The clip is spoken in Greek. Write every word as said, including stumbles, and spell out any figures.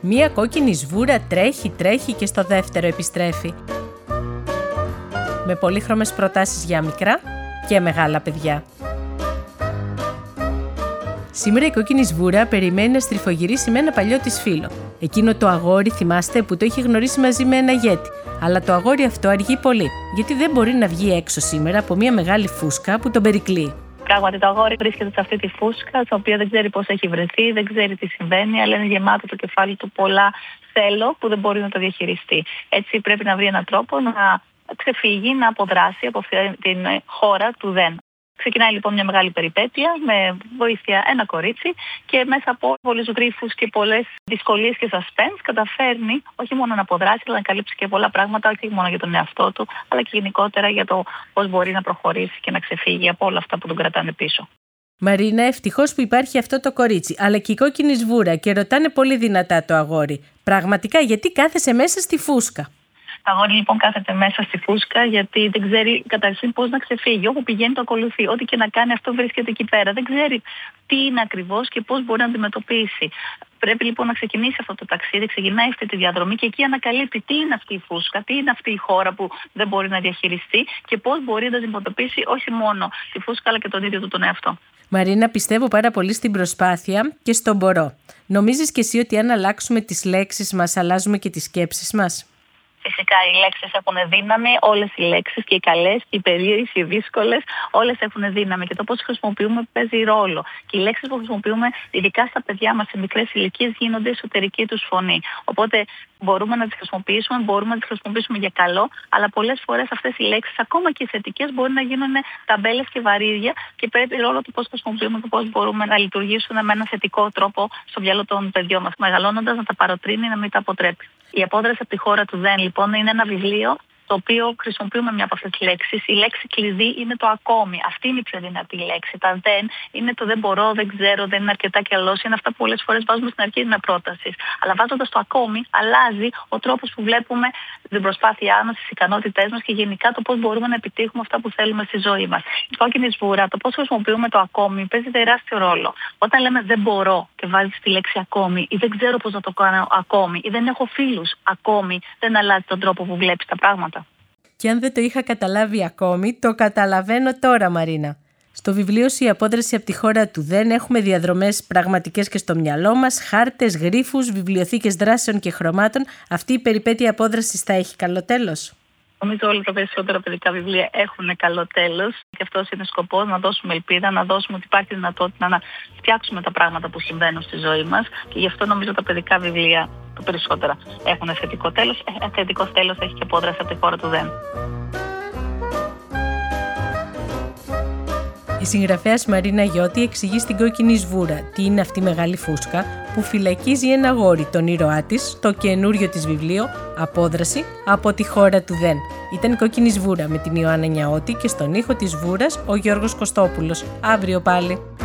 Μία κόκκινη σβούρα τρέχει, τρέχει και στο δεύτερο επιστρέφει. Με πολύχρωμες προτάσεις για μικρά και μεγάλα παιδιά. Σήμερα η κόκκινη σβούρα περιμένει να στριφογυρίσει με ένα παλιό της φίλο. Εκείνο το αγόρι, θυμάστε, που το είχε γνωρίσει μαζί με ένα γέτη. Αλλά το αγόρι αυτό αργεί πολύ, γιατί δεν μπορεί να βγει έξω σήμερα από μια μεγάλη φούσκα που τον περικλείει. Πράγματι, το αγόρι βρίσκεται σε αυτή τη φούσκα, στο οποίο δεν ξέρει πώς έχει βρεθεί, δεν ξέρει τι συμβαίνει, αλλά είναι γεμάτο το κεφάλι του πολλά θέλω που δεν μπορεί να το διαχειριστεί. Έτσι, πρέπει να βρει έναν τρόπο να ξεφύγει, να αποδράσει από αυτή την χώρα του δεν. Ξεκινάει λοιπόν μια μεγάλη περιπέτεια με βοήθεια ένα κορίτσι και μέσα από πολλούς γρίφους και πολλές δυσκολίες και suspense καταφέρνει όχι μόνο να αποδράσει αλλά να καλύψει και πολλά πράγματα, όχι μόνο για τον εαυτό του αλλά και γενικότερα για το πώς μπορεί να προχωρήσει και να ξεφύγει από όλα αυτά που τον κρατάνε πίσω. Μαρίνα, ευτυχώς που υπάρχει αυτό το κορίτσι, αλλά και η κόκκινη σβούρα και ρωτάνε πολύ δυνατά το αγόρι. Πραγματικά, γιατί κάθεσαι μέσα στη φούσκα? Το αγόρι λοιπόν κάθεται μέσα στη φούσκα γιατί δεν ξέρει καταρχήν πώς να ξεφύγει. Όπου πηγαίνει το ακολουθεί. Ό,τι και να κάνει αυτό βρίσκεται εκεί πέρα. Δεν ξέρει τι είναι ακριβώς και πώς μπορεί να αντιμετωπίσει. Πρέπει λοιπόν να ξεκινήσει αυτό το ταξίδι, ξεκινάει αυτή τη διαδρομή και εκεί ανακαλύπτει τι είναι αυτή η φούσκα, τι είναι αυτή η χώρα που δεν μπορεί να διαχειριστεί και πώς μπορεί να αντιμετωπίσει όχι μόνο τη φούσκα αλλά και τον ίδιο του τον εαυτό. Μαρίνα, πιστεύω πάρα πολύ στην προσπάθεια και στον μπορώ. Νομίζεις και εσύ ότι αν αλλάξουμε τις λέξεις μας, αλλάζουμε και τις σκέψεις μας? Φυσικά οι λέξεις έχουν δύναμη, όλες οι λέξεις και οι καλές και οι περίεργες και οι δύσκολες, όλες έχουν δύναμη και το πώς χρησιμοποιούμε παίζει ρόλο. Και οι λέξεις που χρησιμοποιούμε, ειδικά στα παιδιά μας σε μικρές ηλικίες, γίνονται εσωτερική τους φωνή. Οπότε μπορούμε να τις χρησιμοποιήσουμε, μπορούμε να τις χρησιμοποιήσουμε για καλό, αλλά πολλές φορές αυτές οι λέξεις, ακόμα και οι θετικές, μπορεί να γίνουν ταμπέλες και βαρύδια και πρέπει ρόλο του πώς χρησιμοποιούμε και πώς μπορούμε να λειτουργήσουμε με ένα θετικό τρόπο στο μυαλό των παιδιών μας. Μεγαλώνοντας να τα παροτρύνει, να μην τα αποτρέπει. Η απόδραση από τη χώρα του δεν, λοιπόν, είναι ένα βιβλίο το οποίο χρησιμοποιούμε μια από αυτές τις λέξεις. Η λέξη κλειδί είναι το ακόμη. Αυτή είναι η πιο δυνατή λέξη. Τα δεν είναι το δεν μπορώ, δεν ξέρω, δεν είναι αρκετά καλός. Είναι αυτά που πολλές φορές βάζουμε στην αρχή με πρόταση. Αλλά βάζοντας το ακόμη, αλλάζει ο τρόπος που βλέπουμε την προσπάθειά μας, τις ικανότητές μας και γενικά το πώς μπορούμε να επιτύχουμε αυτά που θέλουμε στη ζωή μας. Η κόκκινη σβούρα, το πώς χρησιμοποιούμε το ακόμη, παίζει τεράστιο ρόλο. Όταν λέμε δεν μπορώ και βάζεις τη λέξη ακόμη, ή δεν ξέρω πώς να το κάνω ακόμη, ή δεν έχω φίλους ακόμη, δεν αλλάζει τον τρόπο που βλέπεις τα πράγματα. Και αν δεν το είχα καταλάβει ακόμη, το καταλαβαίνω τώρα, Μαρίνα. Στο βιβλίο σου «Η απόδραση από τη χώρα του δεν» έχουμε διαδρομές πραγματικές και στο μυαλό μας, χάρτες, γρίφους, βιβλιοθήκες δράσεων και χρωμάτων. Αυτή η περιπέτεια απόδρασης θα έχει καλό τέλος? Νομίζω όλα τα περισσότερα παιδικά βιβλία έχουν καλό τέλος και αυτός είναι σκοπός, να δώσουμε ελπίδα, να δώσουμε ότι υπάρχει δυνατότητα να φτιάξουμε τα πράγματα που συμβαίνουν στη ζωή μας και γι' αυτό νομίζω τα παιδικά βιβλία το περισσότερα έχουν θετικό τέλος. Ε, θετικό τέλος έχει και απόδραση από τη χώρα του δεν. Η συγγραφέας Μαρίνα Γιώτη εξηγεί στην κόκκινη σβούρα τι είναι αυτή η μεγάλη φούσκα που φυλακίζει ένα αγόρι, τον ήρωά της, το καινούριο της βιβλίο «Απόδραση από τη χώρα του δεν». Ήταν η κόκκινη σβούρα με την Ιωάννα Νιαώτη και στον ήχο της σβούρας ο Γιώργος Κωστόπουλος. Αύριο πάλι.